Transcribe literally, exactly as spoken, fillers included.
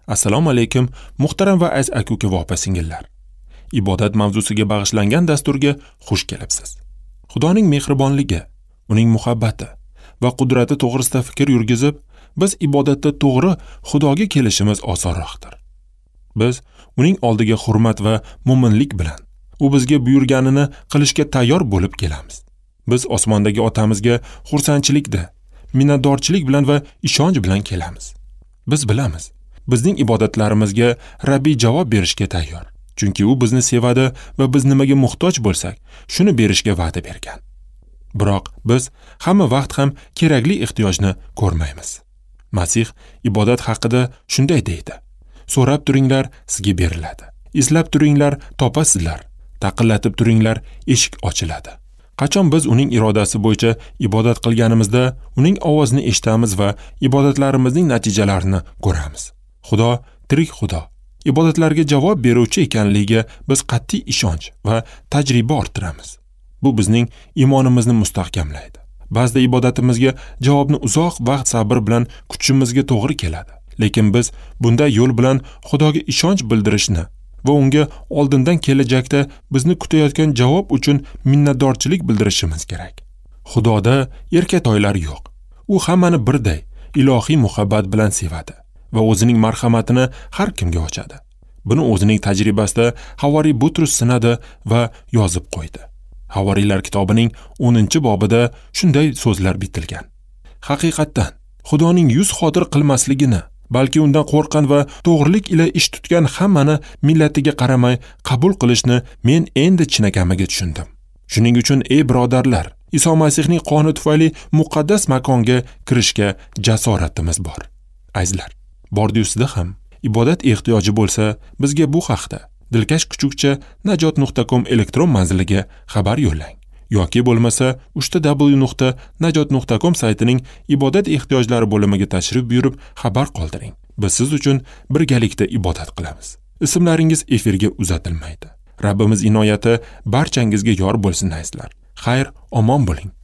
Assalomu alaykum, muhtaram va aziz aka-uka va opa-singillar. Ibodat mavzusiga bag'ishlangan dasturga xush kelibsiz. Xudoning mehribonligi, uning muhabbati va qudrati to'g'risida fikr yurgizib, biz ibodatda to'g'ri Xudoga kelishimiz osonroqdir. Biz uning oldiga hurmat va mo'minlik bilan, u bizga buyurganini qilishga tayyor bo'lib kelamiz. Biz osmondagi otamizga xursandchilikda, minnatdorchilik bilan va ishonch bilan kelamiz. Biz bilamiz, bizning ibodatlarimizga Rabbiy javob berishga tayyor. Chunki u bizni sevadi va biz nimaga muhtoj bo'lsak, shuni berishga va'da bergan. Biroq biz hamma vaqt ham kerakli ehtiyojni ko'rmaymiz. Masih ibodat haqida shunday deydi: So'rab turinglar, sizga beriladi. Izlab turinglar, topasizlar. Taqillatib turinglar, eshik ochiladi. Qachon biz uning irodasi bo'yicha ibodat qilganimizda, uning ovozini eshitamiz va ibodatlarimizning natijalarini ko'ramiz. Xudo tirik Xudo. Ibodatlarga javob beruvchi ekanligiga biz qat'iy ishonch va tajriba orttiramiz. Bu bizning iymonimizni mustahkamlaydi. Ba'zida ibodatimizga javobni uzoq vaqt sabr bilan kutishimizga to'g'ri keladi. Lekin biz bunday yo'l bilan Xudoga ishonch bildirishni va unga oldindan kelajakda bizni kutayotgan javob uchun minnatdorchilik bildirishimiz kerak. Xudoda erkatoylar yo'q. U hammani birday ilohiy muhabbat bilan sevadi va o'zining marhamatini har kimga ochadi. Buni o'zining tajribasida Havoriy Butrus sinadi va yozib qo'ydi. Havoriylar kitobining o'ninchi bobida shunday so'zlar bitilgan: Haqiqatdan Xudoning yuz xotir qilmasligini, balki undan qo'rqqan va to'g'rilik ila ish tutgan hammani millatiga qaramay qabul qilishni men endi chinakamiga tushundim. Shuning uchun ey birodarlar, Iso Masihning qoni tufayli muqaddas makonga kirishga jasoratimiz bor. Azizlar, bordiyusida ham ibodat ehtiyoji bo'lsa, bizga bu haqda dilkash kuchukcha najot nuqta com elektron manziliga xabar yo'llang. Yoki bo'lmasa uch w nuqta najot nuqta com saytining ibodat ehtiyojlari bo'limiga tashrif buyurib xabar qoldiring. Biz siz uchun birgalikda ibodat qilamiz. Ismlaringiz efirga uzatilmaydi. Rabbimiz inoyati barchangizga yor bo'lsin azizlar. Xayr, omon bo'ling.